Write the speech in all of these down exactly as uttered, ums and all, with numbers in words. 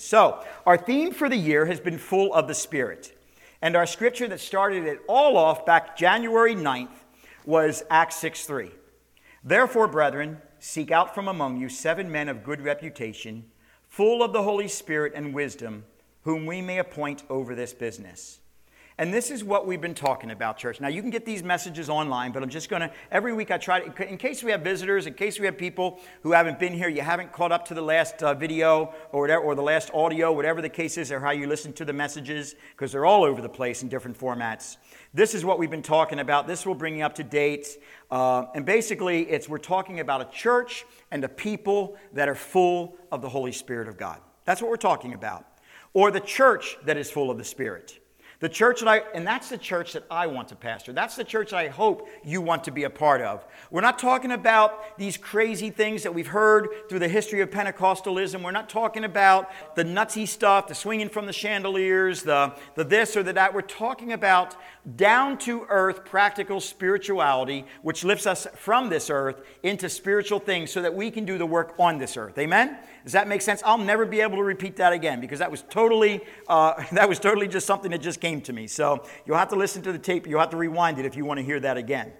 So, our theme for the year has been full of the Spirit. And our scripture that started it all off back January ninth was Acts six three. Therefore, brethren, seek out from among you seven men of good reputation, full of the Holy Spirit and wisdom, whom we may appoint over this business. And this is what we've been talking about, church. Now, you can get these messages online, but I'm just going to, every week I try to, in case we have visitors, in case we have people who haven't been here, you haven't caught up to the last uh, video or whatever, or the last audio, whatever the case is, or how you listen to the messages, because they're all over the place in different formats. This is what we've been talking about. This will bring you up to date. Uh, and basically, it's we're talking about a church and a people that are full of the Holy Spirit of God. That's what we're talking about. Or the church that is full of the Spirit. The church that I, and that's the church that I want to pastor. That's the church I hope you want to be a part of. We're not talking about these crazy things that we've heard through the history of Pentecostalism. We're not talking about the nutsy stuff, the swinging from the chandeliers, the, the this or the that. We're talking about down-to-earth practical spirituality, which lifts us from this earth into spiritual things so that we can do the work on this earth. Amen? Does that make sense? I'll never be able to repeat that again because that was totally, uh, that was totally just something that just came to me. So you'll have to listen to the tape. You'll have to rewind it if you want to hear that again.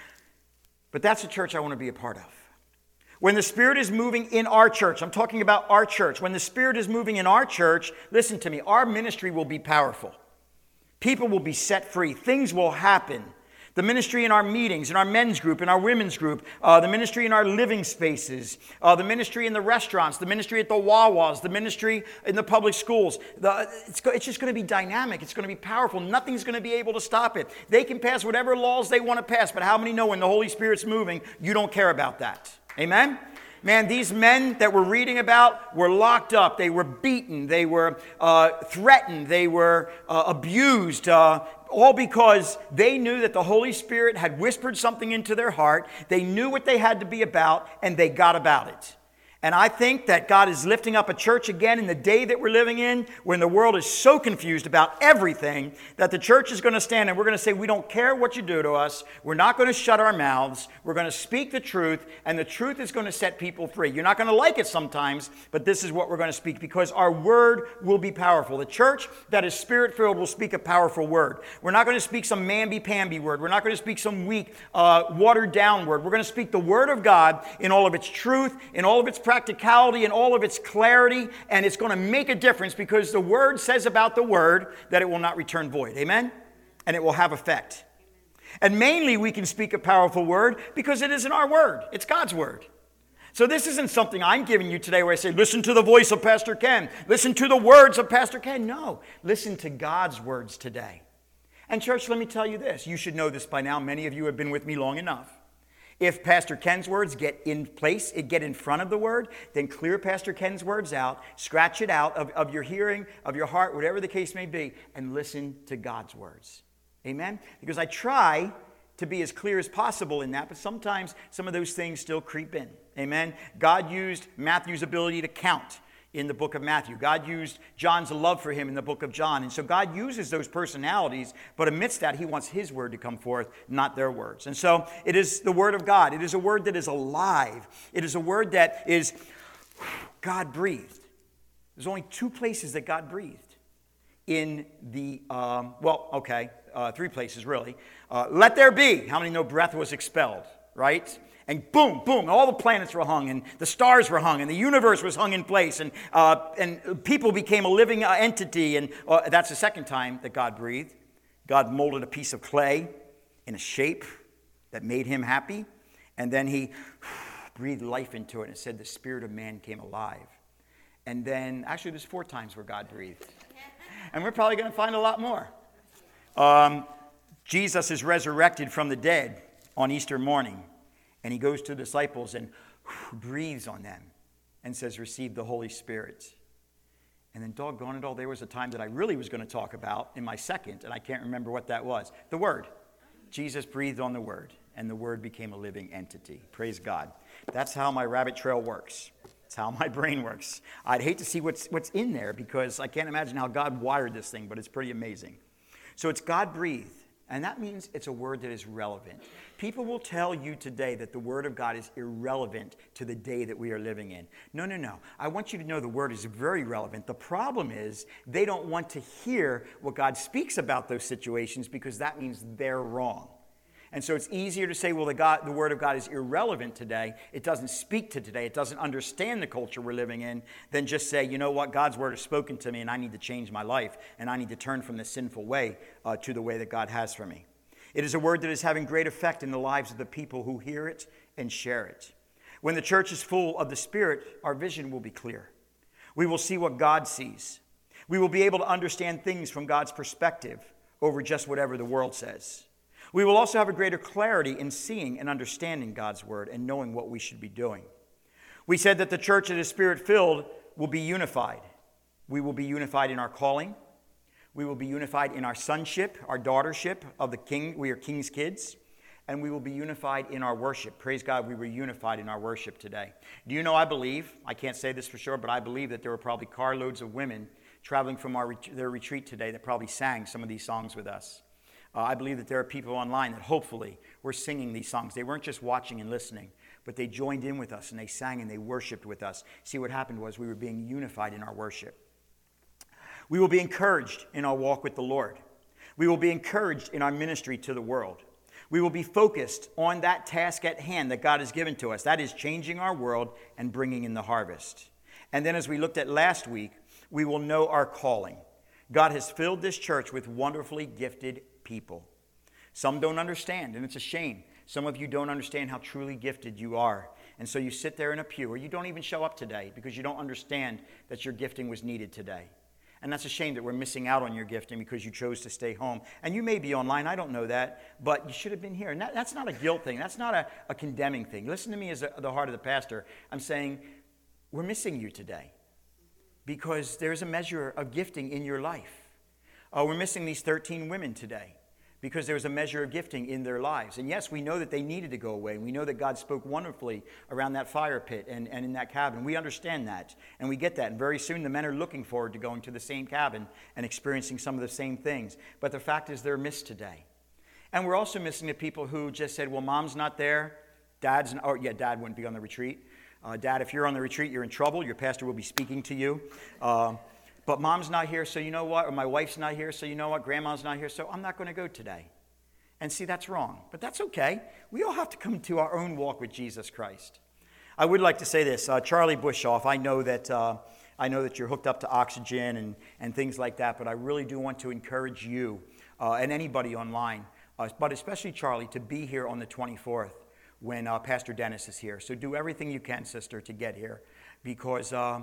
But that's the church I want to be a part of. When the Spirit is moving in our church, I'm talking about our church. When the Spirit is moving in our church, listen to me, our ministry will be powerful. People will be set free. Things will happen. The ministry in our meetings, in our men's group, in our women's group, uh, the ministry in our living spaces, uh, the ministry in the restaurants, the ministry at the Wawas, the ministry in the public schools. The, it's, it's just going to be dynamic. It's going to be powerful. Nothing's going to be able to stop it. They can pass whatever laws they want to pass, but how many know when the Holy Spirit's moving, you don't care about that? Amen? Man, these men that we're reading about were locked up. They were beaten. They were uh, threatened. They were uh, abused. Uh, all because they knew that the Holy Spirit had whispered something into their heart. They knew what they had to be about, and they got about it. And I think that God is lifting up a church again in the day that we're living in, when the world is so confused about everything, that the church is going to stand and we're going to say, we don't care what you do to us. We're not going to shut our mouths. We're going to speak the truth, and the truth is going to set people free. You're not going to like it sometimes, but this is what we're going to speak because our word will be powerful. The church that is Spirit-filled will speak a powerful word. We're not going to speak some mamby-pamby word. We're not going to speak some weak, uh, watered-down word. We're going to speak the word of God in all of its truth, in all of its practicality and all of its clarity, and it's going to make a difference because the word says about the word that it will not return void. Amen? And it will have effect. And mainly we can speak a powerful word because it isn't our word. It's God's word. So this isn't something I'm giving you today where I say, listen to the voice of Pastor Ken. Listen to the words of Pastor Ken. No, listen to God's words today. And church, let me tell you this. You should know this by now. Many of you have been with me long enough. If Pastor Ken's words get in place, it get in front of the word, then clear Pastor Ken's words out, scratch it out of, of your hearing, of your heart, whatever the case may be, and listen to God's words. Amen? Because I try to be as clear as possible in that, but sometimes some of those things still creep in. Amen? God used Matthew's ability to count in the book of Matthew. God used John's love for him in the book of John. And so God uses those personalities, but amidst that, he wants his word to come forth, not their words. And so it is the word of God. It is a word that is alive. It is a word that is God breathed. There's only two places that God breathed. In the, um, well, okay, uh, three places really. Uh, let there be. How many know breath was expelled, right? And boom, boom, all the planets were hung, and the stars were hung, and the universe was hung in place, and uh, and people became a living uh, entity, and uh, that's the second time that God breathed. God molded a piece of clay in a shape that made him happy, and then he breathed life into it, and it said the spirit of man came alive. And then, actually, there's four times where God breathed. And we're probably going to find a lot more. Um, Jesus is resurrected from the dead on Easter morning. And he goes to the disciples and whew, breathes on them and says, receive the Holy Spirit. And then doggone it all, there was a time that I really was going to talk about in my second, and I can't remember what that was. The Word. Jesus breathed on the Word, and the Word became a living entity. Praise God. That's how my rabbit trail works. That's how my brain works. I'd hate to see what's, what's in there because I can't imagine how God wired this thing, but it's pretty amazing. So it's God breathed. And that means it's a word that is relevant. People will tell you today that the Word of God is irrelevant to the day that we are living in. No, no, no. I want you to know the Word is very relevant. The problem is they don't want to hear what God speaks about those situations because that means they're wrong. And so it's easier to say, well, the, God, the Word of God is irrelevant today. It doesn't speak to today. It doesn't understand the culture we're living in, than just say, you know what, God's Word has spoken to me and I need to change my life and I need to turn from the sinful way uh, to the way that God has for me. It is a word that is having great effect in the lives of the people who hear it and share it. When the church is full of the Spirit, our vision will be clear. We will see what God sees. We will be able to understand things from God's perspective over just whatever the world says. We will also have a greater clarity in seeing and understanding God's word and knowing what we should be doing. We said that the church that is Spirit-filled will be unified. We will be unified in our calling. We will be unified in our sonship, our daughtership of the King. We are King's kids. And we will be unified in our worship. Praise God, we were unified in our worship today. Do you know, I believe, I can't say this for sure, but I believe that there were probably carloads of women traveling from our, their retreat today that probably sang some of these songs with us. Uh, I believe that there are people online that hopefully were singing these songs. They weren't just watching and listening, but they joined in with us and they sang and they worshiped with us. See, what happened was we were being unified in our worship. We will be encouraged in our walk with the Lord. We will be encouraged in our ministry to the world. We will be focused on that task at hand that God has given to us. That is changing our world and bringing in the harvest. And then as we looked at last week, we will know our calling. God has filled this church with wonderfully gifted people. Some don't understand, and it's a shame. Some of you don't understand how truly gifted you are. And so you sit there in a pew, or you don't even show up today because you don't understand that your gifting was needed today. And that's a shame that we're missing out on your gifting because you chose to stay home. And you may be online, I don't know that, but you should have been here. And that, that's not a guilt thing. That's not a, a condemning thing. Listen to me as a, the heart of the pastor. I'm saying we're missing you today because there's a measure of gifting in your life. Uh, we're missing these thirteen women today because there's a measure of gifting in their lives. And yes, we know that they needed to go away. We know that God spoke wonderfully around that fire pit and, and in that cabin. We understand that, and we get that. And very soon the men are looking forward to going to the same cabin and experiencing some of the same things. But the fact is they're missed today. And we're also missing the people who just said, well, mom's not there, dad's not, oh yeah, dad wouldn't be on the retreat. Uh, dad, if you're on the retreat, you're in trouble. Your pastor will be speaking to you. Uh, But mom's not here, so you know what? Or my wife's not here, so you know what? Grandma's not here, so I'm not going to go today. And see, that's wrong. But that's okay. We all have to come to our own walk with Jesus Christ. I would like to say this. Uh, Charlie Bushoff, I know that uh, I know that you're hooked up to oxygen and, and things like that, but I really do want to encourage you uh, and anybody online, uh, but especially Charlie, to be here on the twenty-fourth when uh, Pastor Dennis is here. So do everything you can, sister, to get here because... Uh,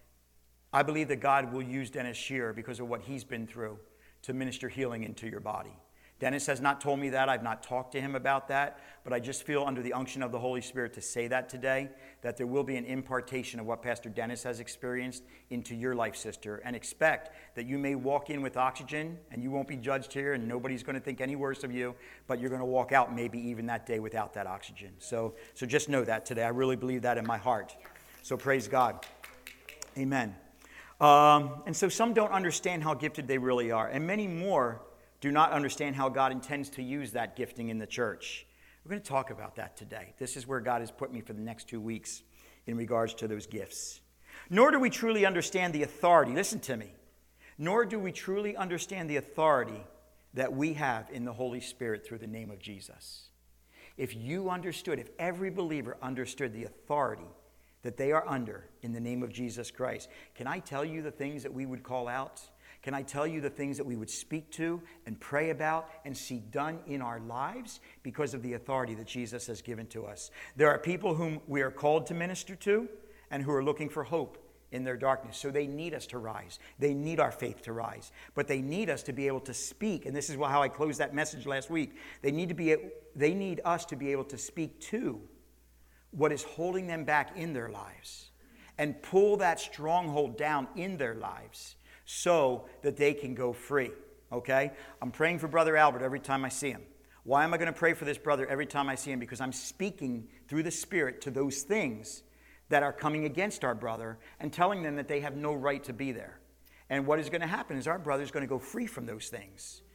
I believe that God will use Dennis Shearer because of what he's been through to minister healing into your body. Dennis has not told me that. I've not talked to him about that. But I just feel under the unction of the Holy Spirit to say that today, that there will be an impartation of what Pastor Dennis has experienced into your life, sister. And expect that you may walk in with oxygen and you won't be judged here and nobody's going to think any worse of you. But you're going to walk out maybe even that day without that oxygen. So, so just know that today. I really believe that in my heart. So praise God. Amen. Um, and so some don't understand how gifted they really are. And many more do not understand how God intends to use that gifting in the church. We're going to talk about that today. This is where God has put me for the next two weeks in regards to those gifts. Nor do we truly understand the authority. Listen to me. Nor do we truly understand the authority that we have in the Holy Spirit through the name of Jesus. If you understood, if every believer understood the authority that they are under in the name of Jesus Christ. Can I tell you the things that we would call out? Can I tell you the things that we would speak to and pray about and see done in our lives because of the authority that Jesus has given to us? There are people whom we are called to minister to and who are looking for hope in their darkness. So they need us to rise. They need our faith to rise. But they need us to be able to speak. And this is how I closed that message last week. They need to be, they need us to be able to speak to what is holding them back in their lives and pull that stronghold down in their lives so that they can go free, okay? I'm praying for Brother Albert every time I see him. Why am I going to pray for this brother every time I see him? Because I'm speaking through the Spirit to those things that are coming against our brother and telling them that they have no right to be there. And what is going to happen is our brother is going to go free from those things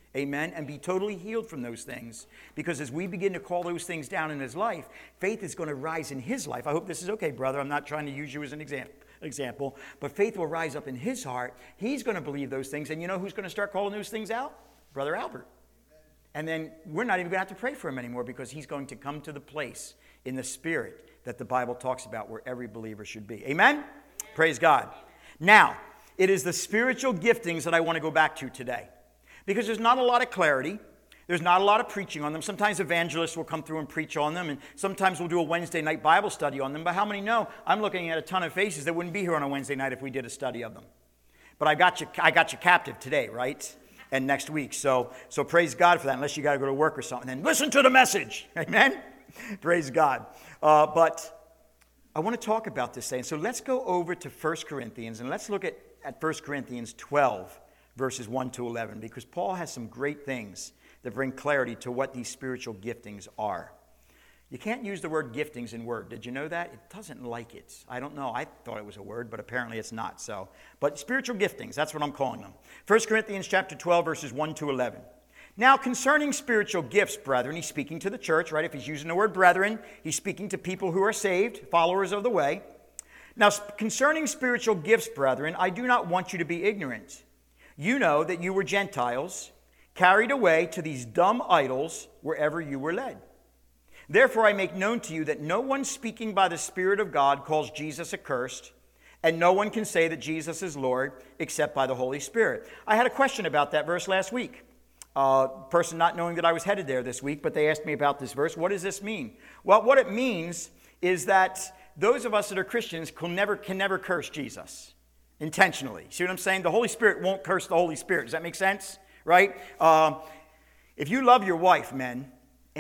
Amen? And be totally healed from those things. Because as we begin to call those things down in his life, faith is going to rise in his life. I hope this is okay, brother. I'm not trying to use you as an example. example, but faith will rise up in his heart. He's going to believe those things. And you know who's going to start calling those things out? Brother Albert. And then we're not even going to have to pray for him anymore because he's going to come to the place in the Spirit that the Bible talks about where every believer should be. Amen? Praise God. Now, it is the spiritual giftings that I want to go back to today because there's not a lot of clarity. There's not a lot of preaching on them. Sometimes evangelists will come through and preach on them, and sometimes we'll do a Wednesday night Bible study on them. But how many know I'm looking at a ton of faces that wouldn't be here on a Wednesday night if we did a study of them? But I got you, I got you captive today, right? And next week. So, so praise God for that, unless you got to go to work or something. Then listen to the message. Amen? Praise God. Uh, but I want to talk about this thing. So let's go over to First Corinthians, and let's look at, at First Corinthians twelve, verses one to eleven, because Paul has some great things that bring clarity to what these spiritual giftings are. You can't use the word giftings in word. Did you know that? It doesn't like it. I don't know. I thought it was a word, but apparently it's not. So, but spiritual giftings, that's what I'm calling them. First Corinthians chapter twelve, verses one to eleven. Now, concerning spiritual gifts, brethren, he's speaking to the church, right? If he's using the word brethren, he's speaking to people who are saved, followers of the way. Now, concerning spiritual gifts, brethren, I do not want you to be ignorant. You know that you were Gentiles, carried away to these dumb idols wherever you were led. Therefore, I make known to you that no one speaking by the Spirit of God calls Jesus accursed, and no one can say that Jesus is Lord except by the Holy Spirit. I had a question about that verse last week. A uh, person not knowing that I was headed there this week, but they asked me about this verse. What does this mean? Well, what it means is that those of us that are Christians can never, can never curse Jesus intentionally. See what I'm saying? The Holy Spirit won't curse the Holy Spirit. Does that make sense? Right? Uh, if you love your wife, men,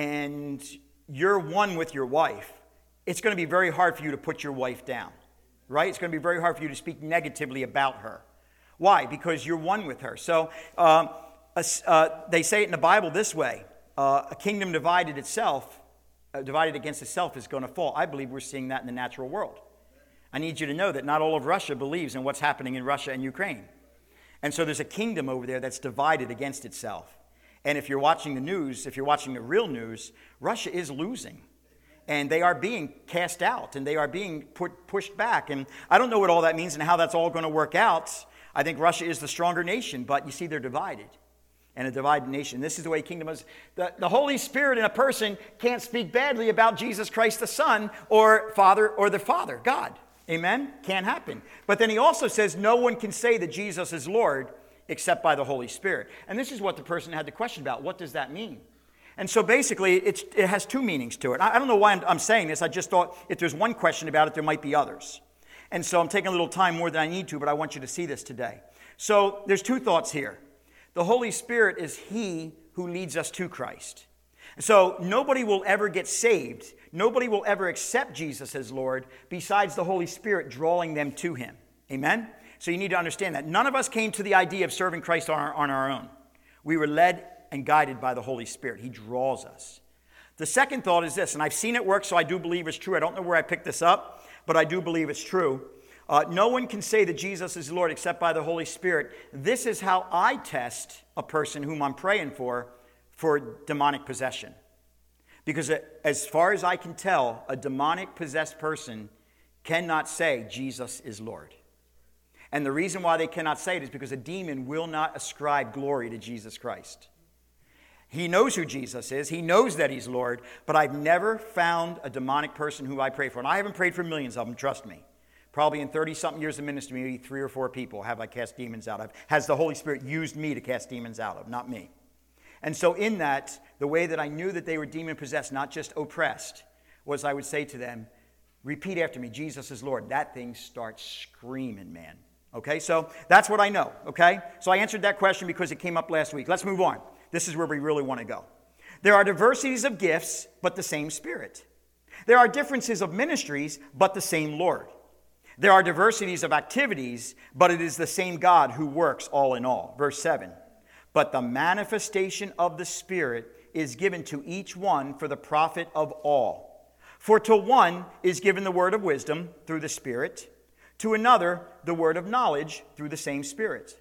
and you're one with your wife, it's going to be very hard for you to put your wife down, right? It's going to be very hard for you to speak negatively about her. Why? Because you're one with her. So uh, uh, they say it in the Bible this way, uh, a kingdom divided itself, uh, divided against itself is going to fall. I believe we're seeing that in the natural world. I need you to know that not all of Russia believes in what's happening in Russia and Ukraine. And so there's a kingdom over there that's divided against itself. And if you're watching the news, if you're watching the real news, Russia is losing. And they are being cast out, and they are being put, pushed back. And I don't know what all that means and how that's all going to work out. I think Russia is the stronger nation, but you see, they're divided. And a divided nation. This is the way kingdom is. The, the Holy Spirit in a person can't speak badly about Jesus Christ the Son or Father or the Father, God. Amen? Can't happen. But then he also says no one can say that Jesus is Lord except by the Holy Spirit. And this is what the person had the question about. What does that mean? And so basically, it's, it has two meanings to it. I, I don't know why I'm, I'm saying this. I just thought if there's one question about it, there might be others. And so I'm taking a little time more than I need to, but I want you to see this today. So there's two thoughts here. The Holy Spirit is he who leads us to Christ. So nobody will ever get saved. Nobody will ever accept Jesus as Lord besides the Holy Spirit drawing them to him. Amen? So you need to understand that. None of us came to the idea of serving Christ on our, on our own. We were led and guided by the Holy Spirit. He draws us. The second thought is this, and I've seen it work, so I do believe it's true. I don't know where I picked this up, but I do believe it's true. Uh, no one can say that Jesus is Lord except by the Holy Spirit. This is how I test a person whom I'm praying for, for demonic possession. Because as far as I can tell, a demonic possessed person cannot say Jesus is Lord. And the reason why they cannot say it is because a demon will not ascribe glory to Jesus Christ. He knows who Jesus is. He knows that he's Lord. But I've never found a demonic person who I pray for. And I haven't prayed for millions of them, trust me. Probably in thirty-something years of ministry, maybe three or four people have I cast demons out of. Has the Holy Spirit used me to cast demons out of, not me. And so in that, the way that I knew that they were demon-possessed, not just oppressed, was I would say to them, repeat after me, Jesus is Lord. That thing starts screaming, man. Okay, so that's what I know, okay? So I answered that question because it came up last week. Let's move on. This is where we really want to go. There are diversities of gifts, but the same Spirit. There are differences of ministries, but the same Lord. There are diversities of activities, but it is the same God who works all in all. Verse seven. But the manifestation of the Spirit is given to each one for the profit of all. For to one is given the word of wisdom through the Spirit, to another the word of knowledge through the same Spirit,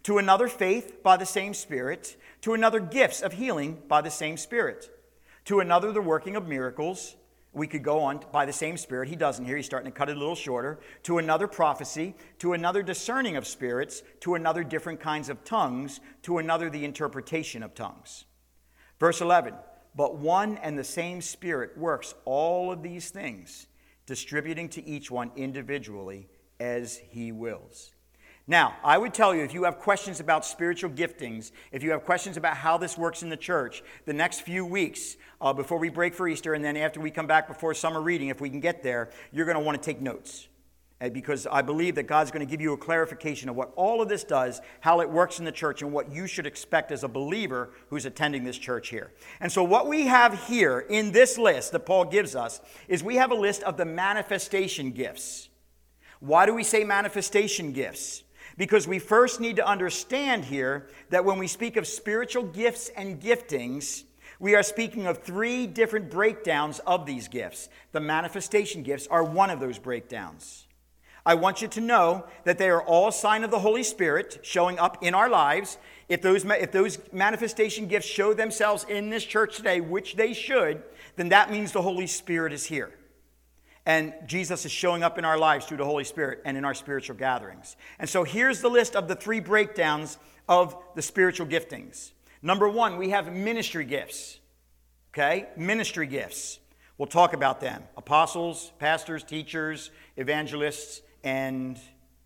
to another faith by the same Spirit, to another gifts of healing by the same Spirit, to another the working of miracles. We could go on by the same Spirit. He doesn't here. He's starting to cut it a little shorter. To another prophecy, to another discerning of spirits, to another different kinds of tongues, to another the interpretation of tongues. Verse eleven, but one and the same Spirit works all of these things, distributing to each one individually as he wills. Now, I would tell you, if you have questions about spiritual giftings, if you have questions about how this works in the church, the next few weeks, uh, before we break for Easter, and then after we come back before summer reading, if we can get there, you're going to want to take notes. And because I believe that God's going to give you a clarification of what all of this does, how it works in the church, and what you should expect as a believer who's attending this church here. And so what we have here in this list that Paul gives us is we have a list of the manifestation gifts. Why do we say manifestation gifts? Because we first need to understand here that when we speak of spiritual gifts and giftings, we are speaking of three different breakdowns of these gifts. The manifestation gifts are one of those breakdowns. I want you to know that they are all a sign of the Holy Spirit showing up in our lives. If those, if those manifestation gifts show themselves in this church today, which they should, then that means the Holy Spirit is here. And Jesus is showing up in our lives through the Holy Spirit and in our spiritual gatherings. And so here's the list of the three breakdowns of the spiritual giftings. Number one, we have ministry gifts. Okay? Ministry gifts. We'll talk about them. Apostles, pastors, teachers, evangelists, and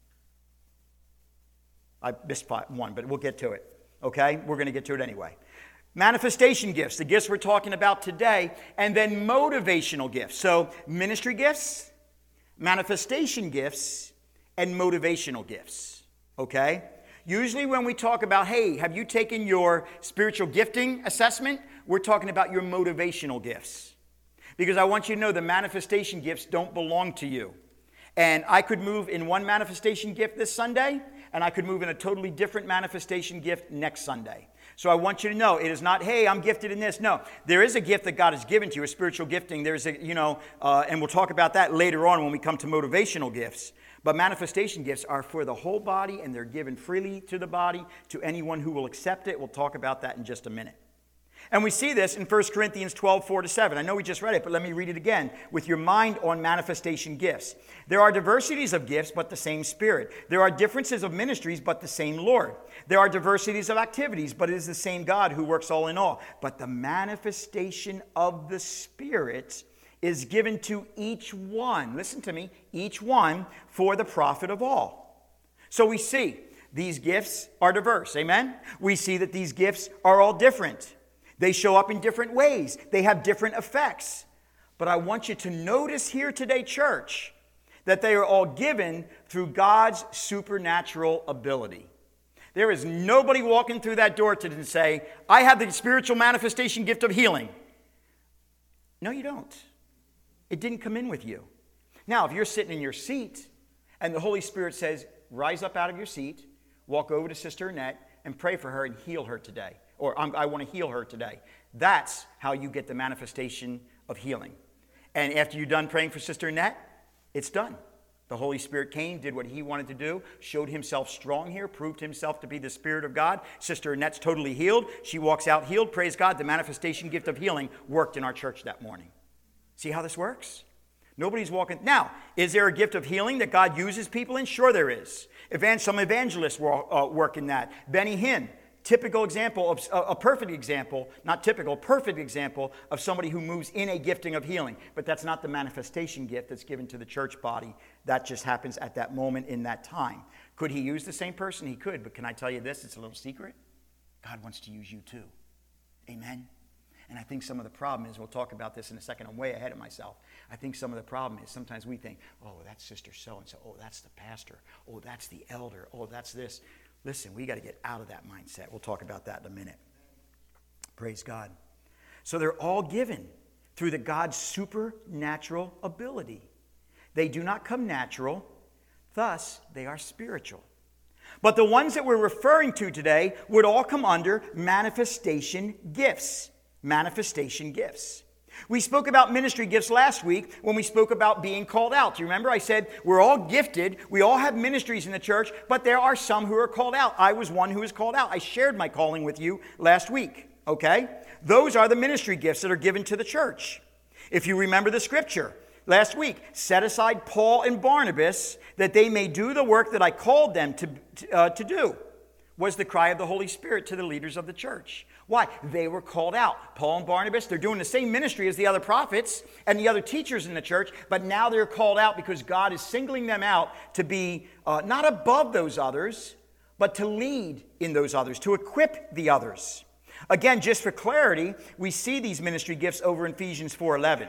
I missed one, but we'll get to it. Okay? We're going to get to it anyway. Manifestation gifts, the gifts we're talking about today, and then motivational gifts. So ministry gifts, manifestation gifts, and motivational gifts. Okay? Usually when we talk about, hey, have you taken your spiritual gifting assessment? We're talking about your motivational gifts. Because I want you to know the manifestation gifts don't belong to you. And I could move in one manifestation gift this Sunday, and I could move in a totally different manifestation gift next Sunday. So I want you to know, it is not, hey, I'm gifted in this. No, there is a gift that God has given to you, a spiritual gifting. There's a, you know, uh, and we'll talk about that later on when we come to motivational gifts. But manifestation gifts are for the whole body, and they're given freely to the body, to anyone who will accept it. We'll talk about that in just a minute. And we see this in First Corinthians twelve, four to seven. I know we just read it, but let me read it again with your mind on manifestation gifts. There are diversities of gifts, but the same Spirit. There are differences of ministries, but the same Lord. There are diversities of activities, but it is the same God who works all in all. But the manifestation of the Spirit is given to each one. Listen to me. Each one for the profit of all. So we see these gifts are diverse. Amen? We see that these gifts are all different. They show up in different ways. They have different effects. But I want you to notice here today, church, that they are all given through God's supernatural ability. There is nobody walking through that door today and say, I have the spiritual manifestation gift of healing. No, you don't. It didn't come in with you. Now, if you're sitting in your seat and the Holy Spirit says, rise up out of your seat, walk over to Sister Annette and pray for her and heal her today. Or I want to heal her today. That's how you get the manifestation of healing. And after you're done praying for Sister Annette, it's done. The Holy Spirit came, did what he wanted to do, showed himself strong here, proved himself to be the Spirit of God. Sister Annette's totally healed. She walks out healed. Praise God, the manifestation gift of healing worked in our church that morning. See how this works? Nobody's walking. Now, is there a gift of healing that God uses people in? Sure there is. Evan- some evangelists work in that. Benny Hinn. Typical example, of a perfect example, not typical, perfect example of somebody who moves in a gifting of healing. But that's not the manifestation gift that's given to the church body. That just happens at that moment in that time. Could he use the same person? He could. But can I tell you this? It's a little secret. God wants to use you too. Amen? And I think some of the problem is, we'll talk about this in a second, I'm way ahead of myself. I think some of the problem is sometimes we think, oh, that's Sister so-and-so. Oh, that's the pastor. Oh, that's the elder. Oh, that's this. Listen, we got to get out of that mindset. We'll talk about that in a minute. Praise God. So they're all given through the God's supernatural ability. They do not come natural, thus they are spiritual. But the ones that we're referring to today would all come under manifestation gifts. Manifestation gifts. We spoke about ministry gifts last week when we spoke about being called out. Do you remember? I said we're all gifted. We all have ministries in the church, but there are some who are called out. I was one who was called out. I shared my calling with you last week, okay? Those are the ministry gifts that are given to the church. If you remember the scripture last week, set aside Paul and Barnabas that they may do the work that I called them to, uh, to do, was the cry of the Holy Spirit to the leaders of the church. Why? They were called out. Paul and Barnabas, they're doing the same ministry as the other prophets and the other teachers in the church, but now they're called out because God is singling them out to be uh, not above those others, but to lead in those others, to equip the others. Again, just for clarity, we see these ministry gifts over in Ephesians four eleven.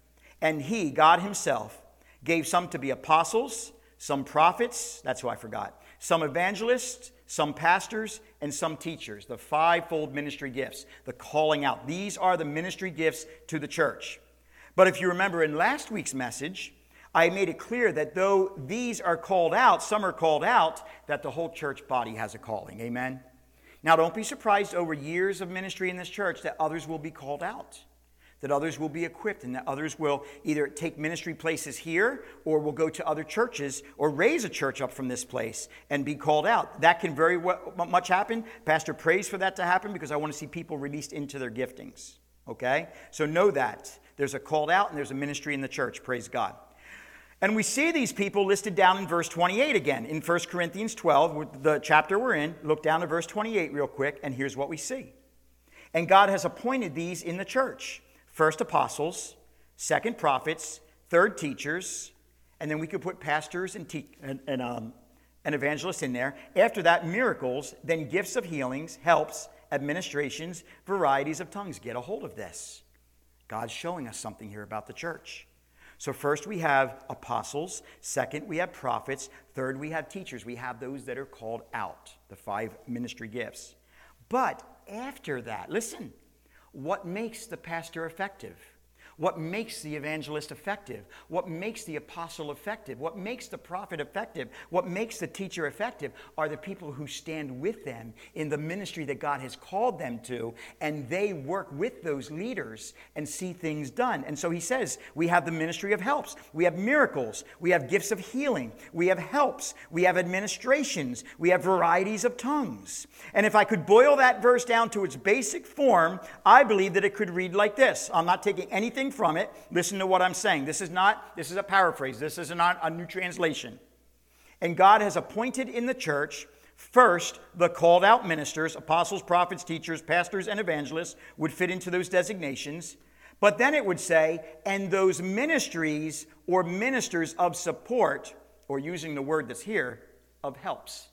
And he, God himself, gave some to be apostles, some prophets, that's who I forgot, some evangelists, some pastors, and some teachers. The fivefold ministry gifts, the calling out. These are the ministry gifts to the church. But if you remember in last week's message, I made it clear that though these are called out, some are called out, that the whole church body has a calling. Amen? Now don't be surprised over years of ministry in this church that others will be called out, that others will be equipped, and that others will either take ministry places here or will go to other churches or raise a church up from this place and be called out. That can very well, much happen. Pastor prays for that to happen because I want to see people released into their giftings. Okay? So know that. There's a called out and there's a ministry in the church. Praise God. And we see these people listed down in verse twenty-eight again. In First Corinthians twelve, the chapter we're in, look down to verse twenty-eight real quick, and here's what we see. And God has appointed these in the church. First apostles, second prophets, third teachers, and then we could put pastors and, te- and, and, um, and evangelists in there. After that, miracles, then gifts of healings, helps, administrations, varieties of tongues. Get a hold of this. God's showing us something here about the church. So first we have apostles, second we have prophets, third we have teachers. We have those that are called out, the five ministry gifts. But after that, listen, what makes the pastor effective? What makes the evangelist effective? What makes the apostle effective? What makes the prophet effective? What makes the teacher effective are the people who stand with them in the ministry that God has called them to, and they work with those leaders and see things done. And so he says, we have the ministry of helps. We have miracles. We have gifts of healing. We have helps. We have administrations. We have varieties of tongues. And if I could boil that verse down to its basic form, I believe that it could read like this. I'm not taking anything from it. Listen to what I'm saying. This is not, this is a paraphrase. This is not a new translation. And God has appointed in the church, first, the called out ministers, apostles, prophets, teachers, pastors, and evangelists would fit into those designations. But then it would say, and those ministries or ministers of support, or using the word that's here, of helps.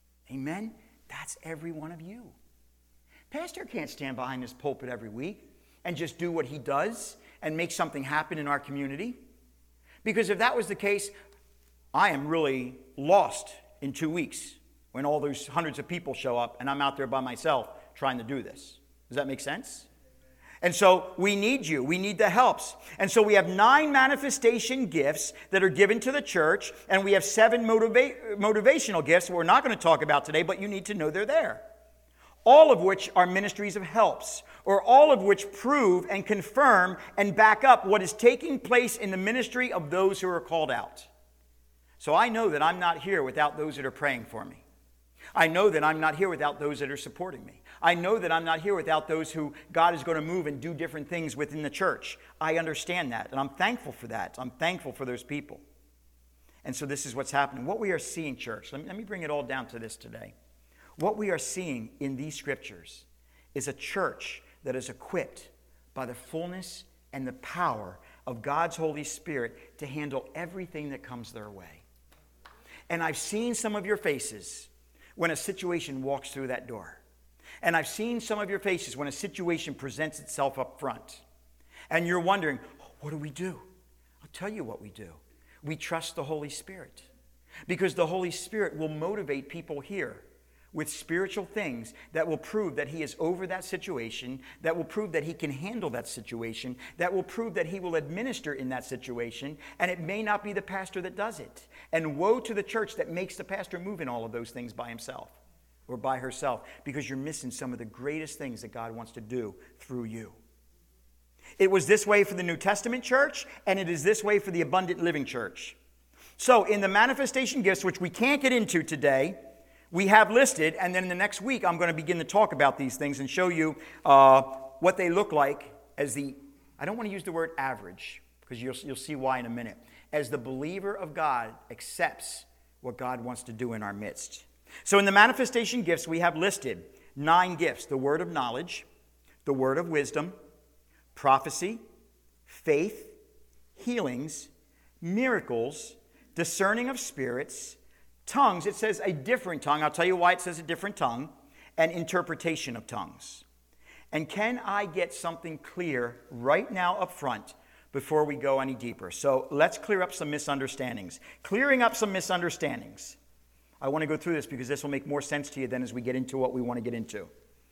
Amen? That's every one of you. Pastor can't stand behind this pulpit every week and just do what he does and make something happen in our community. Because if that was the case, I am really lost in two weeks when all those hundreds of people show up and I'm out there by myself trying to do this. Does that make sense? And so we need you. We need the helps. And so we have nine manifestation gifts that are given to the church, and we have seven motiva- motivational gifts we're not going to talk about today, but you need to know they're there. All of which are ministries of helps, or all of which prove and confirm and back up what is taking place in the ministry of those who are called out. So I know that I'm not here without those that are praying for me. I know that I'm not here without those that are supporting me. I know that I'm not here without those who God is going to move and do different things within the church. I understand that, and I'm thankful for that. I'm thankful for those people. And so this is what's happening. What we are seeing, church, let me, let me bring it all down to this today. What we are seeing in these scriptures is a church that is equipped by the fullness and the power of God's Holy Spirit to handle everything that comes their way. And I've seen some of your faces when a situation walks through that door. And I've seen some of your faces when a situation presents itself up front. And you're wondering, what do we do? I'll tell you what we do. We trust the Holy Spirit. Because the Holy Spirit will motivate people here with spiritual things that will prove that he is over that situation, that will prove that he can handle that situation, that will prove that he will administer in that situation, and it may not be the pastor that does it. And woe to the church that makes the pastor move in all of those things by himself or by herself, because you're missing some of the greatest things that God wants to do through you. It was this way for the New Testament church, and it is this way for the Abundant Living Church. So in the manifestation gifts, which we can't get into today, we have listed, and then in the next week I'm going to begin to talk about these things and show you uh, what they look like as the, I don't want to use the word average, because you'll, you'll see why in a minute, as the believer of God accepts what God wants to do in our midst. So in the manifestation gifts, we have listed nine gifts: the word of knowledge, the word of wisdom, prophecy, faith, healings, miracles, discerning of spirits, tongues. It says a different tongue. I'll tell you why it says a different tongue, and interpretation of tongues. And can I get something clear right now up front before we go any deeper? So let's clear up some misunderstandings. Clearing up some misunderstandings. I want to go through this because this will make more sense to you then as we get into what we want to get into.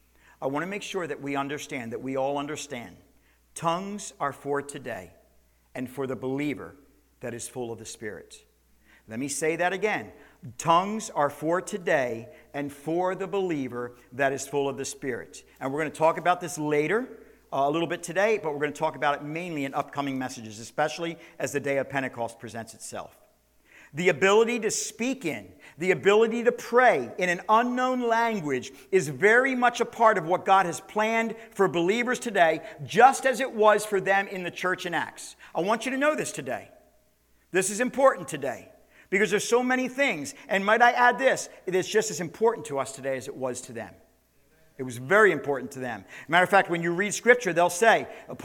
I want to make sure that we understand, that we all understand. Tongues are for today and for the believer that is full of the Spirit. Let me say that again. Tongues are for today and for the believer that is full of the Spirit. And we're going to talk about this later, uh, a little bit today, but we're going to talk about it mainly in upcoming messages, especially as the day of Pentecost presents itself. The ability to speak in, the ability to pray in an unknown language is very much a part of what God has planned for believers today, just as it was for them in the church in Acts. I want you to know this today. This is important today because there's so many things. And might I add this, it is just as important to us today as it was to them. It was very important to them. Matter of fact, when you read Scripture, they'll say,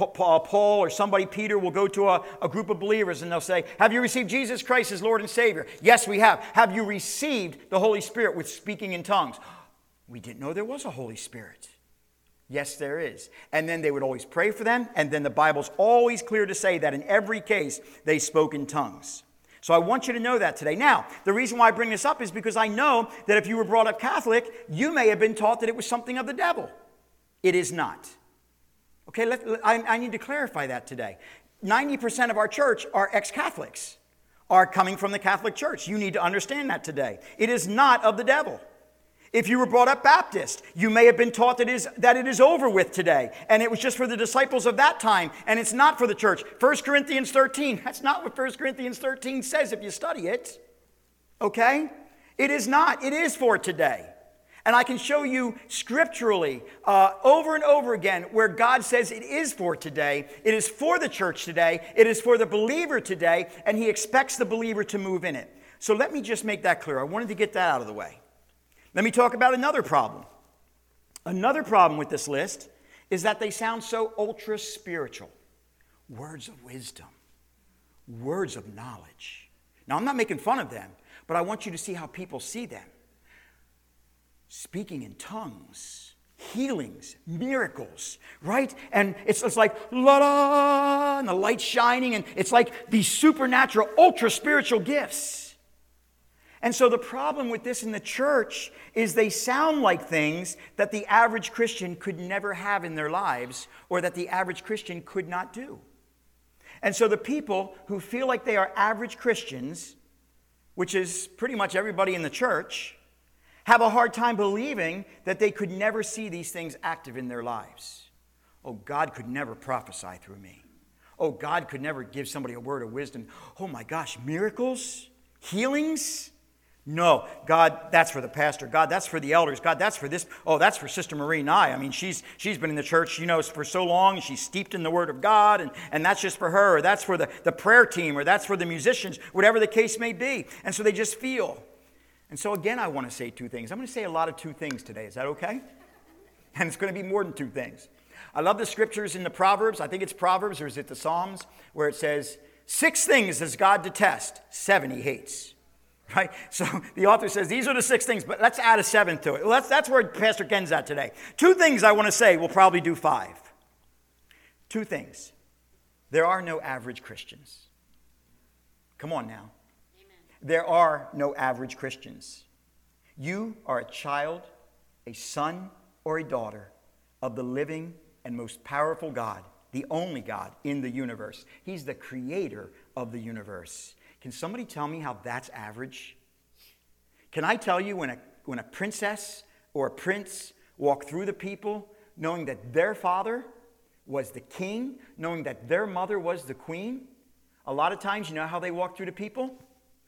Paul or somebody, Peter, will go to a, a group of believers and they'll say, have you received Jesus Christ as Lord and Savior? Yes, we have. Have you received the Holy Spirit with speaking in tongues? We didn't know there was a Holy Spirit. Yes, there is. And then they would always pray for them. And then the Bible's always clear to say that in every case, they spoke in tongues. So I want you to know that today. Now, the reason why I bring this up is because I know that if you were brought up Catholic, you may have been taught that it was something of the devil. It is not. Okay, let, I, I need to clarify that today. ninety percent of our church are ex-Catholics, are coming from the Catholic Church. You need to understand that today. It is not of the devil. If you were brought up Baptist, you may have been taught that it is, that it is over with today. And it was just for the disciples of that time. And it's not for the church. First Corinthians thirteen. That's not what First Corinthians thirteen says if you study it. Okay? It is not. It is for today. And I can show you scripturally uh, over and over again where God says it is for today. It is for the church today. It is for the believer today. And he expects the believer to move in it. So let me just make that clear. I wanted to get that out of the way. Let me talk about another problem. Another problem with this list is that they sound so ultra spiritual. Words of wisdom, words of knowledge. Now, I'm not making fun of them, but I want you to see how people see them. Speaking in tongues, healings, miracles, right? And it's, it's like, la-da, and the light shining, and it's like these supernatural, ultra spiritual gifts. And so the problem with this in the church is they sound like things that the average Christian could never have in their lives or that the average Christian could not do. And so the people who feel like they are average Christians, which is pretty much everybody in the church, have a hard time believing that they could never see these things active in their lives. Oh, God could never prophesy through me. Oh, God could never give somebody a word of wisdom. Oh my gosh, miracles? Healings? No, God, that's for the pastor. God, that's for the elders. God, that's for this. Oh, that's for Sister Marie Nye. I mean, she's she's been in the church, you know, for so long. She's steeped in the Word of God, and, and that's just for her. Or that's for the, the prayer team, or that's for the musicians, whatever the case may be. And so they just feel. And so again, I want to say two things. I'm going to say a lot of two things today. Is that okay? And it's going to be more than two things. I love the scriptures in the Proverbs. I think it's Proverbs, or is it the Psalms, where it says, six things does God detest, seven he hates. Right? So the author says these are the six things, but let's add a seventh to it. Well, that's, that's where Pastor Ken's at today. Two things I want to say, we'll probably do five. Two things. There are no average Christians. Come on now. Amen. There are no average Christians. You are a child, a son, or a daughter of the living and most powerful God, the only God in the universe. He's the creator of the universe. Can somebody tell me how that's average? Can I tell you when a, when a princess or a prince walk through the people knowing that their father was the king, knowing that their mother was the queen. A lot of times, you know how they walk through to people?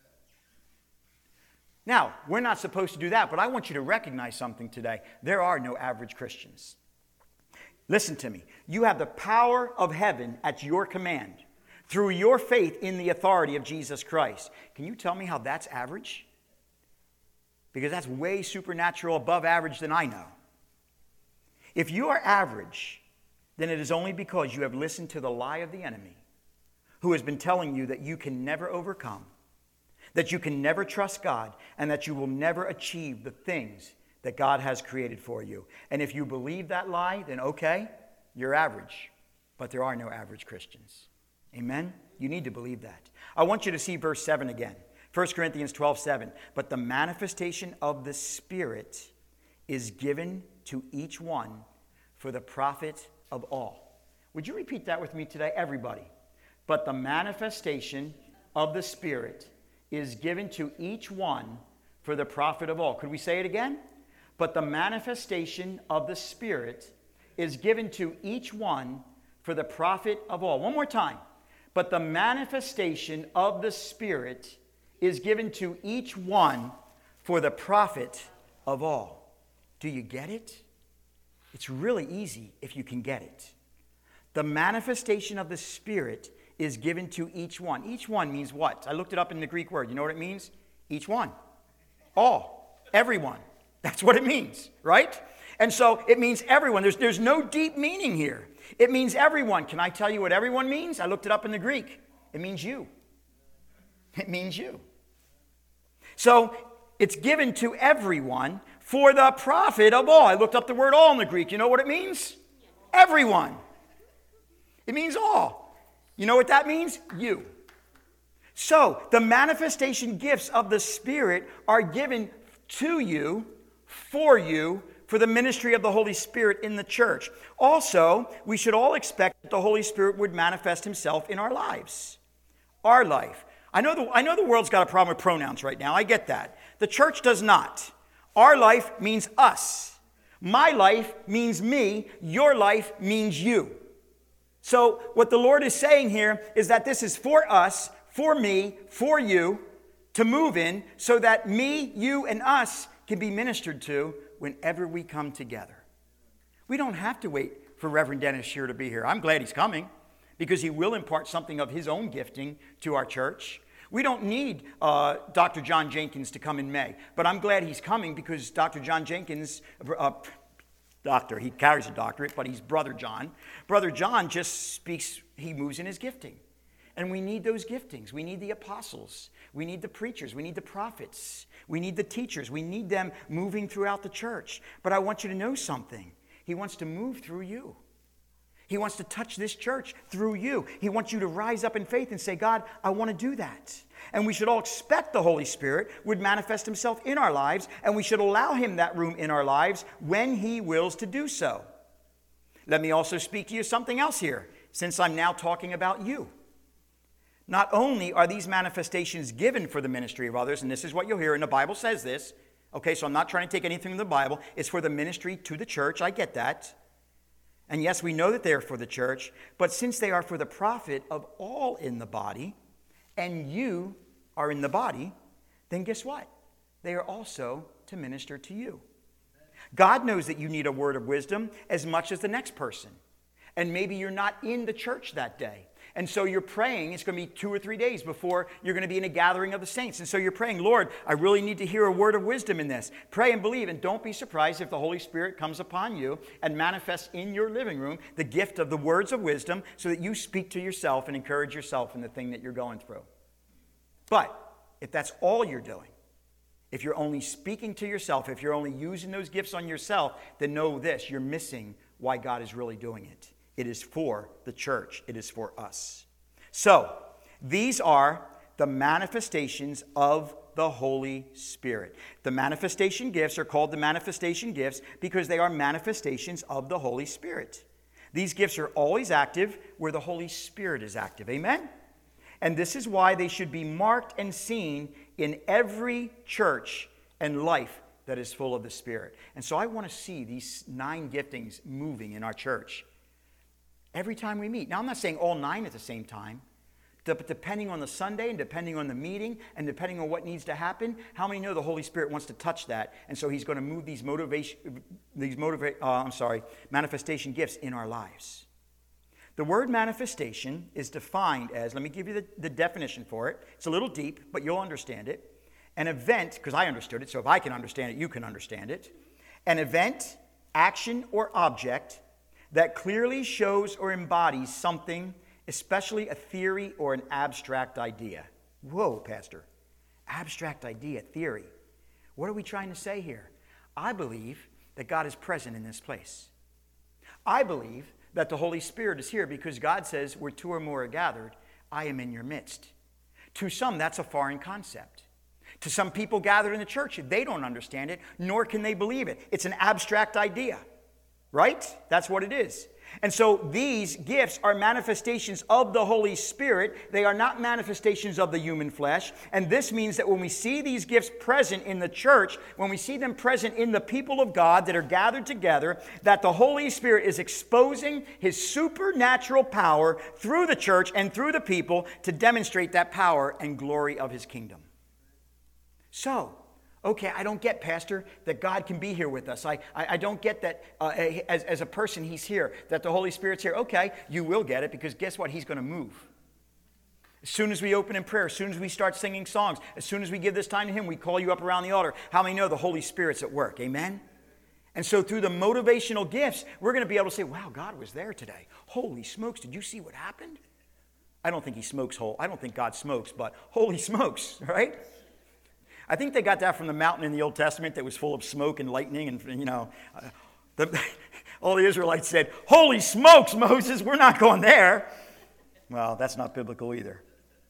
Now, we're not supposed to do that, but I want you to recognize something today. There are no average Christians. Listen to me. You have the power of heaven at your command through your faith in the authority of Jesus Christ. Can you tell me how that's average? Because that's way supernatural, above average than I know. If you are average, then it is only because you have listened to the lie of the enemy, who has been telling you that you can never overcome, that you can never trust God, and that you will never achieve the things that God has created for you. And if you believe that lie, then okay, you're average. But there are no average Christians. Amen? You need to believe that. I want you to see verse seven again. First Corinthians twelve seven. But the manifestation of the Spirit is given to each one for the profit of all. Would you repeat that with me today, everybody? But the manifestation of the Spirit is given to each one for the profit of all. Could we say it again? But the manifestation of the Spirit is given to each one for the profit of all. One more time. But the manifestation of the Spirit is given to each one for the profit of all. Do you get it? It's really easy if you can get it. The manifestation of the Spirit is given to each one. Each one means what? I looked it up in the Greek word. You know what it means? Each one. All. Everyone. That's what it means, right? And so it means everyone. There's, there's no deep meaning here. It means everyone. Can I tell you what everyone means? I looked it up in the Greek. It means you. It means you. So it's given to everyone for the profit of all. I looked up the word all in the Greek. You know what it means? Everyone. It means all. You know what that means? You. So the manifestation gifts of the Spirit are given to you, for you, for the ministry of the Holy Spirit in the church. Also, we should all expect that the Holy Spirit would manifest himself in our lives. Our life. I know the, I know the world's got a problem with pronouns right now. I get that. The church does not. Our life means us. My life means me. Your life means you. So what the Lord is saying here is that this is for us, for me, for you, to move in so that me, you, and us can be ministered to whenever we come together. We don't have to wait for Reverend Dennis Shear to be here. I'm glad he's coming because he will impart something of his own gifting to our church. We don't need uh, Doctor John Jenkins to come in May, but I'm glad he's coming because Doctor John Jenkins, uh, doctor, he carries a doctorate, but he's Brother John. Brother John just speaks, he moves in his gifting. And we need those giftings. We need the apostles. We need the preachers. We need the prophets. We need the teachers. We need them moving throughout the church. But I want you to know something. He wants to move through you. He wants to touch this church through you. He wants you to rise up in faith and say, God, I want to do that. And we should all expect the Holy Spirit would manifest himself in our lives, and we should allow him that room in our lives when he wills to do so. Let me also speak to you something else here, since I'm now talking about you. Not only are these manifestations given for the ministry of others, and this is what you'll hear, and the Bible says this. Okay, so I'm not trying to take anything from the Bible. It's for the ministry to the church. I get that. And yes, we know that they are for the church. But since they are for the profit of all in the body, and you are in the body, then guess what? They are also to minister to you. God knows that you need a word of wisdom as much as the next person. And maybe you're not in the church that day. And so you're praying, it's going to be two or three days before you're going to be in a gathering of the saints. And so you're praying, Lord, I really need to hear a word of wisdom in this. Pray and believe, and don't be surprised if the Holy Spirit comes upon you and manifests in your living room the gift of the words of wisdom so that you speak to yourself and encourage yourself in the thing that you're going through. But if that's all you're doing, if you're only speaking to yourself, if you're only using those gifts on yourself, then know this, you're missing why God is really doing it. It is for the church. It is for us. So, these are the manifestations of the Holy Spirit. The manifestation gifts are called the manifestation gifts because they are manifestations of the Holy Spirit. These gifts are always active where the Holy Spirit is active. Amen? And this is why they should be marked and seen in every church and life that is full of the Spirit. And so I want to see these nine giftings moving in our church. Every time we meet. Now, I'm not saying all nine at the same time, but depending on the Sunday and depending on the meeting and depending on what needs to happen, how many know the Holy Spirit wants to touch that? And so he's going to move these motivation, these motivate, uh, I'm sorry, manifestation gifts in our lives. The word manifestation is defined as, let me give you the, the definition for it. It's a little deep, but you'll understand it. An event, because I understood it, so if I can understand it, you can understand it. An event, action, or object that clearly shows or embodies something, especially a theory or an abstract idea. Whoa, Pastor. Abstract idea, theory. What are we trying to say here? I believe that God is present in this place. I believe that the Holy Spirit is here because God says, where two or more are gathered, I am in your midst. To some, that's a foreign concept. To some people gathered in the church, they don't understand it, nor can they believe it. It's an abstract idea. Right? That's what it is. And so these gifts are manifestations of the Holy Spirit. They are not manifestations of the human flesh. And this means that when we see these gifts present in the church, when we see them present in the people of God that are gathered together, that the Holy Spirit is exposing his supernatural power through the church and through the people to demonstrate that power and glory of his kingdom. So, okay, I don't get, Pastor, that God can be here with us. I, I, I don't get that uh, as, as a person he's here, that the Holy Spirit's here. Okay, you will get it because guess what? He's going to move. As soon as we open in prayer, as soon as we start singing songs, as soon as we give this time to him, we call you up around the altar. How many know the Holy Spirit's at work? Amen? And so through the motivational gifts, we're going to be able to say, wow, God was there today. Holy smokes, did you see what happened? I don't think he smokes whole. I don't think God smokes, but holy smokes, right? I think they got that from the mountain in the Old Testament that was full of smoke and lightning. And, you know, uh, the, all the Israelites said, holy smokes, Moses, we're not going there. Well, that's not biblical either.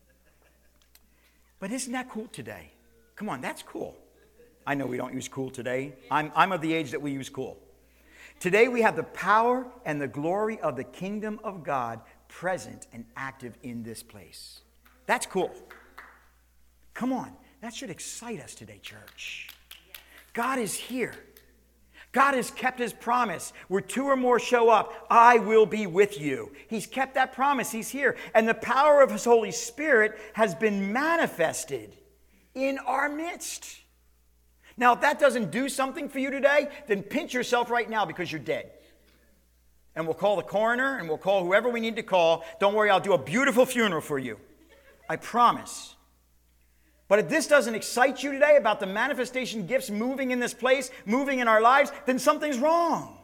But isn't that cool today? Come on, that's cool. I know we don't use cool today. I'm, I'm of the age that we use cool. Today we have the power and the glory of the kingdom of God present and active in this place. That's cool. Come on. That should excite us today, church. God is here. God has kept his promise. Where two or more show up, I will be with you. He's kept that promise. He's here. And the power of his Holy Spirit has been manifested in our midst. Now, if that doesn't do something for you today, then pinch yourself right now because you're dead. And we'll call the coroner and we'll call whoever we need to call. Don't worry, I'll do a beautiful funeral for you. I promise. But if this doesn't excite you today about the manifestation gifts moving in this place, moving in our lives, then something's wrong.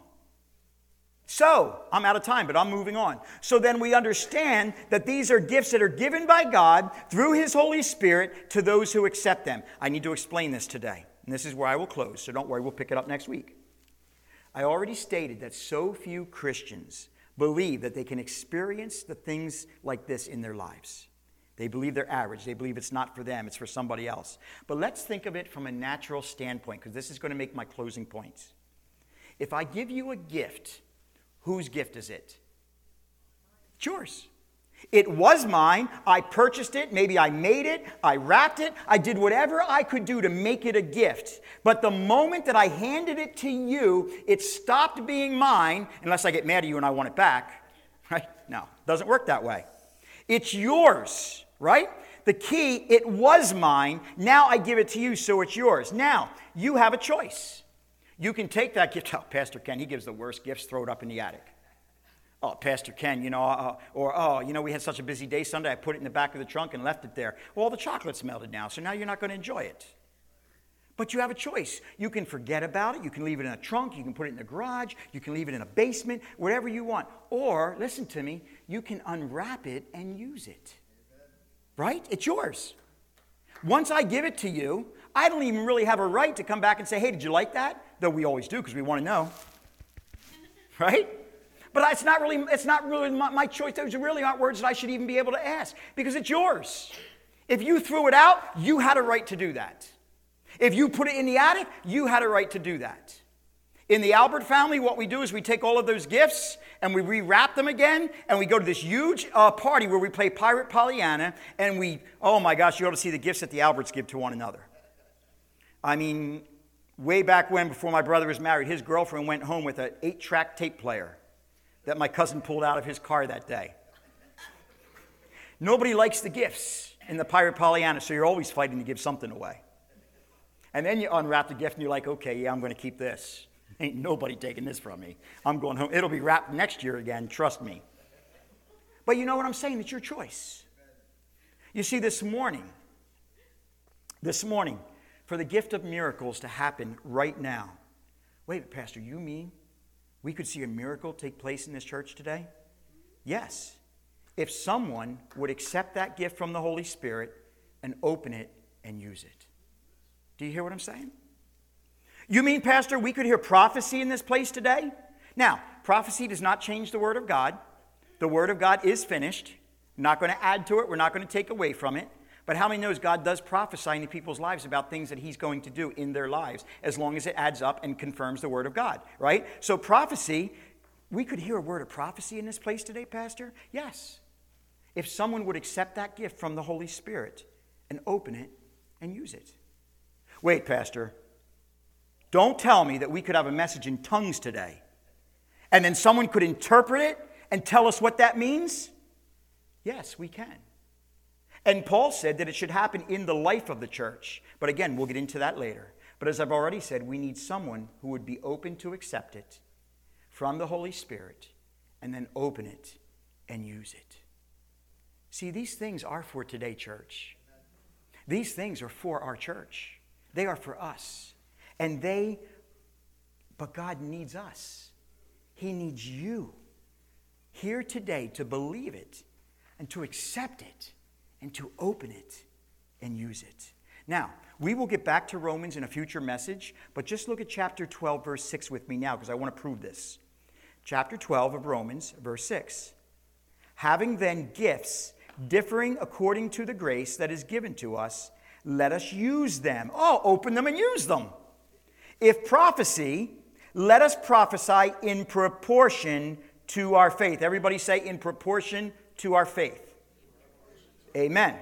So, I'm out of time, but I'm moving on. So then we understand that these are gifts that are given by God through his Holy Spirit to those who accept them. I need to explain this today. And this is where I will close, so don't worry, we'll pick it up next week. I already stated that so few Christians believe that they can experience the things like this in their lives. They believe they're average. They believe it's not for them. It's for somebody else. But let's think of it from a natural standpoint, because this is going to make my closing points. If I give you a gift, whose gift is it? It's yours. It was mine. I purchased it. Maybe I made it. I wrapped it. I did whatever I could do to make it a gift. But the moment that I handed it to you, it stopped being mine, unless I get mad at you and I want it back. Right? No, it doesn't work that way. It's yours, right? The key, it was mine. Now I give it to you, so it's yours. Now, you have a choice. You can take that gift. Oh, Pastor Ken, he gives the worst gifts. Throw it up in the attic. Oh, Pastor Ken, you know, uh, or, oh, you know, we had such a busy day Sunday, I put it in the back of the trunk and left it there. Well, the chocolate's melted now, so now you're not going to enjoy it. But you have a choice. You can forget about it. You can leave it in a trunk. You can put it in the garage. You can leave it in a basement, whatever you want. Or, listen to me, you can unwrap it and use it. Right? It's yours. Once I give it to you, I don't even really have a right to come back and say, hey, did you like that? Though we always do because we want to know. Right? But it's not really, it's not really my, my choice. Those really aren't words that I should even be able to ask because it's yours. If you threw it out, you had a right to do that. If you put it in the attic, you had a right to do that. In the Albert family, what we do is we take all of those gifts and we rewrap them again, and we go to this huge uh, party where we play Pirate Pollyanna, and we, oh my gosh, you ought to see the gifts that the Alberts give to one another. I mean, way back when, before my brother was married, his girlfriend went home with an eight-track tape player. that my cousin pulled out of his car that day. Nobody likes the gifts in the Pirate Pollyanna, so you're always fighting to give something away. And then you unwrap the gift and you're like, okay, yeah, I'm going to keep this. Ain't nobody taking this from me. I'm going home. It'll be wrapped next year again, trust me. But you know what I'm saying? It's your choice. You see, this morning, this morning, for the gift of miracles to happen right now. Wait, Pastor, you mean we could see a miracle take place in this church today? Yes. If someone would accept that gift from the Holy Spirit and open it and use it. Do you hear what I'm saying? You mean, Pastor, we could hear prophecy in this place today? Now, prophecy does not change the Word of God. The Word of God is finished. We're not going to add to it. We're not going to take away from it. But how many knows God does prophesy into people's lives about things that he's going to do in their lives as long as it adds up and confirms the Word of God, right? So prophecy, we could hear a word of prophecy in this place today, Pastor? Yes. If someone would accept that gift from the Holy Spirit and open it and use it. Wait, Pastor, don't tell me that we could have a message in tongues today and then someone could interpret it and tell us what that means? Yes, we can. And Paul said that it should happen in the life of the church. But again, we'll get into that later. But as I've already said, we need someone who would be open to accept it from the Holy Spirit and then open it and use it. See, these things are for today, church. These things are for our church. They are for us. And they, but God needs us. He needs you here today to believe it and to accept it and to open it and use it. Now, we will get back to Romans in a future message, but just look at chapter twelve, verse six with me now, because I want to prove this. Chapter twelve of Romans, verse six. Having then gifts differing according to the grace that is given to us, let us use them. Oh, open them and use them. If prophecy, let us prophesy in proportion to our faith. Everybody say, in proportion to our faith. Amen.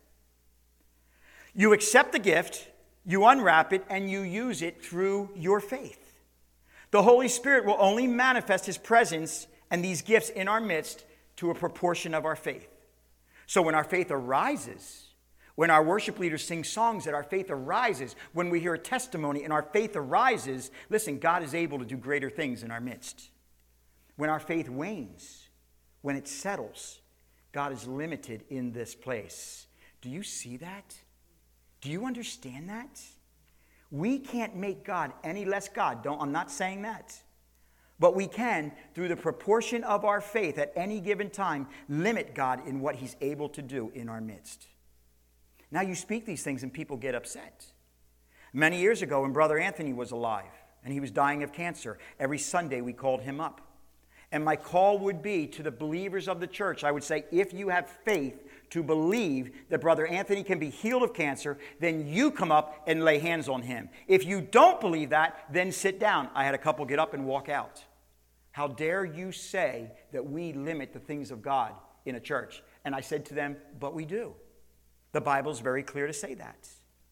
You accept the gift, you unwrap it, and you use it through your faith. The Holy Spirit will only manifest his presence and these gifts in our midst to a proportion of our faith. So when our faith arises, when our worship leaders sing songs that our faith arises, when we hear a testimony and our faith arises, listen, God is able to do greater things in our midst. When our faith wanes, when it settles, God is limited in this place. Do you see that? Do you understand that? We can't make God any less God. Don't, I'm not saying that. But we can, through the proportion of our faith at any given time, limit God in what he's able to do in our midst. Now you speak these things and people get upset. Many years ago when Brother Anthony was alive and he was dying of cancer, every Sunday we called him up. And my call would be to the believers of the church. I would say, if you have faith to believe that Brother Anthony can be healed of cancer, then you come up and lay hands on him. If you don't believe that, then sit down. I had a couple get up and walk out. How dare you say that we limit the things of God in a church? And I said to them, but we do. The Bible is very clear to say that.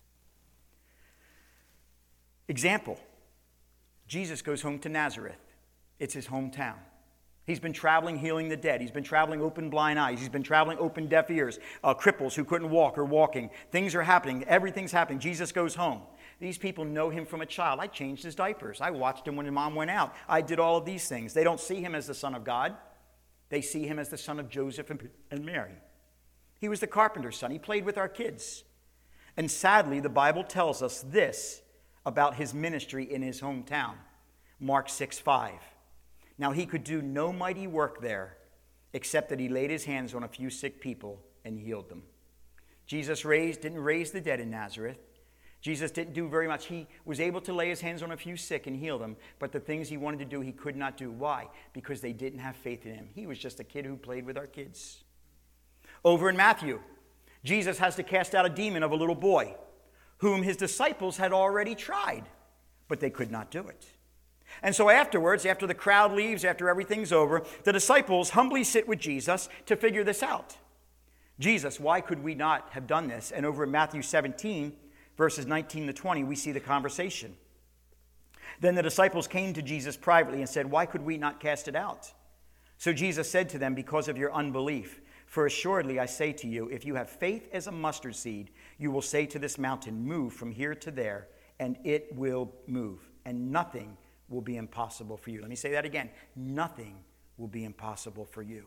Example, Jesus goes home to Nazareth. It's his hometown. He's been traveling, healing the dead. He's been traveling, open blind eyes. He's been traveling, open deaf ears. Uh, cripples who couldn't walk are walking. Things are happening. Everything's happening. Jesus goes home. These people know him from a child. I changed his diapers. I watched him when his mom went out. I did all of these things. They don't see him as the Son of God. They see him as the son of Joseph and Mary. He was the carpenter's son. He played with our kids. And sadly, the Bible tells us this about his ministry in his hometown. Mark six five. Now, he could do no mighty work there, except that he laid his hands on a few sick people and healed them. Jesus raised, didn't raise the dead in Nazareth. Jesus didn't do very much. He was able to lay his hands on a few sick and heal them, but the things he wanted to do, he could not do. Why? Because they didn't have faith in him. He was just a kid who played with our kids. Over in Matthew, Jesus has to cast out a demon of a little boy, whom his disciples had already tried, but they could not do it. And so afterwards, after the crowd leaves, after everything's over, the disciples humbly sit with Jesus to figure this out. Jesus, why could we not have done this? And over in Matthew seventeen, verses nineteen to twenty, we see the conversation. Then the disciples came to Jesus privately and said, why could we not cast it out? So Jesus said to them, because of your unbelief, for assuredly I say to you, if you have faith as a mustard seed, you will say to this mountain, move from here to there, and it will move, and nothing will be impossible for you. Let me say that again. Nothing will be impossible for you.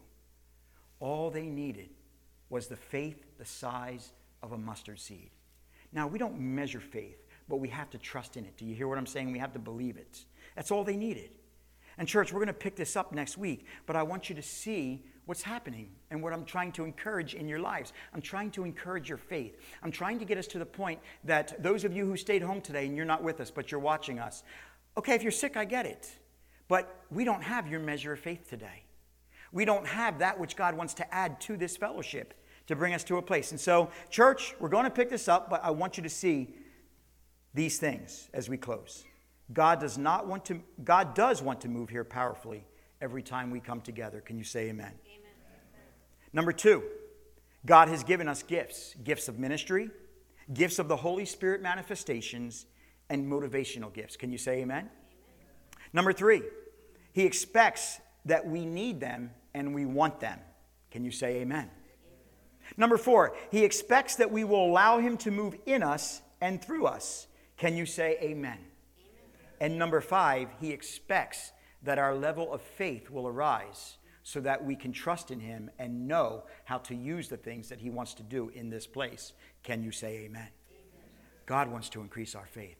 All they needed was the faith the size of a mustard seed. Now, we don't measure faith, but we have to trust in it. Do you hear what I'm saying? We have to believe it. That's all they needed. And church, we're going to pick this up next week, but I want you to see what's happening and what I'm trying to encourage in your lives. I'm trying to encourage your faith. I'm trying to get us to the point that those of you who stayed home today and you're not with us, but you're watching us, okay, if you're sick, I get it. But we don't have your measure of faith today. We don't have that which God wants to add to this fellowship to bring us to a place. And so, church, we're going to pick this up, but I want you to see these things as we close. God does not want to, God does want to move here powerfully every time we come together. Can you say amen? Amen. Number two, God has given us gifts. Gifts of ministry, gifts of the Holy Spirit manifestations, and motivational gifts. Can you say amen? Amen. Number three, He expects that we need them and we want them. Can you say amen? Amen? Number four, He expects that we will allow Him to move in us and through us. Can you say amen? And number five, He expects that our level of faith will arise so that we can trust in Him and know how to use the things that He wants to do in this place. Can you say amen? Amen. God wants to increase our faith.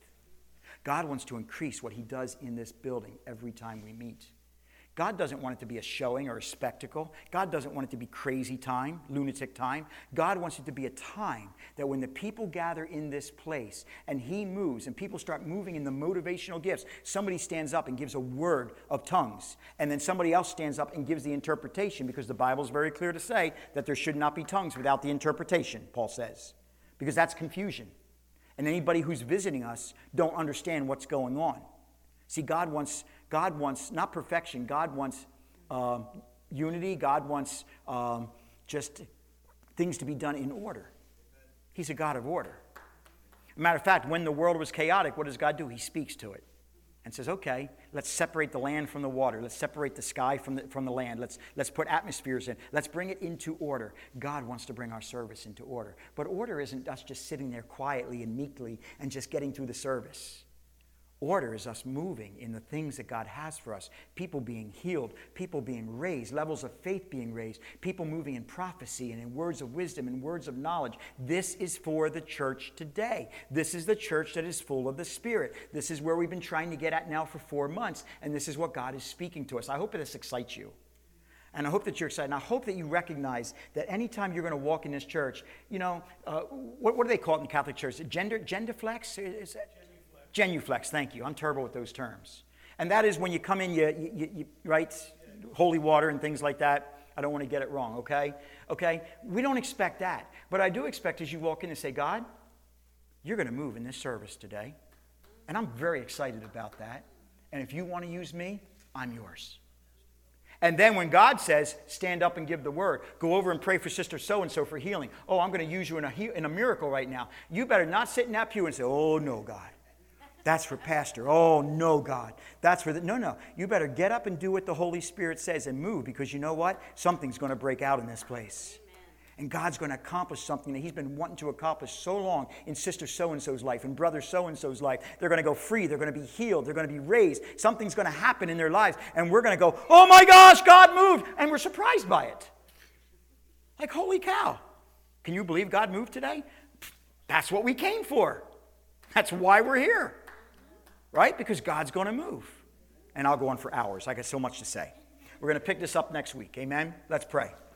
God wants to increase what He does in this building every time we meet. God doesn't want it to be a showing or a spectacle. God doesn't want it to be crazy time, lunatic time. God wants it to be a time that when the people gather in this place and He moves and people start moving in the motivational gifts, somebody stands up and gives a word of tongues, and then somebody else stands up and gives the interpretation, because the Bible is very clear to say that there should not be tongues without the interpretation, Paul says, because that's confusion. And anybody who's visiting us don't understand what's going on. See, God wants, God wants not perfection. God wants uh, unity. God wants um, just things to be done in order. He's a God of order. Matter of fact, when the world was chaotic, what does God do? He speaks to it and says, okay, let's separate the land from the water. Let's separate the sky from the, from the land. Let's, let's put atmospheres in. Let's bring it into order. God wants to bring our service into order. But order isn't us just sitting there quietly and meekly and just getting through the service. Order is us moving in the things that God has for us. People being healed, people being raised, levels of faith being raised, people moving in prophecy and in words of wisdom and words of knowledge. This is for the church today. This is the church that is full of the Spirit. This is where we've been trying to get at now for four months, and this is what God is speaking to us. I hope that this excites you. And I hope that you're excited. And I hope that you recognize that anytime you're going to walk in this church, you know, uh, what, what do they call it in the Catholic Church? Gender, gender flex? Is that? Genuflex, thank you. I'm terrible with those terms. And that is when you come in, you, you, you right, holy water and things like that. I don't want to get it wrong, okay? Okay? We don't expect that. But I do expect as you walk in and say, God, you're going to move in this service today. And I'm very excited about that. And if you want to use me, I'm yours. And then when God says, stand up and give the word, go over and pray for Sister So-and-so for healing. Oh, I'm going to use you in a, in a miracle right now. You better not sit in that pew and say, oh, no, God. That's for Pastor. Oh, no, God. That's for the... No, no. You better get up and do what the Holy Spirit says and move, because you know what? Something's going to break out in this place. Amen. And God's going to accomplish something that He's been wanting to accomplish so long in Sister So-and-so's life and Brother So-and-so's life. They're going to go free. They're going to be healed. They're going to be raised. Something's going to happen in their lives. And we're going to go, oh, my gosh, God moved. And we're surprised by it. Like, holy cow. Can you believe God moved today? That's what we came for. That's why we're here. Right? Because God's going to move. And I'll go on for hours. I got so much to say. We're going to pick this up next week. Amen? Let's pray.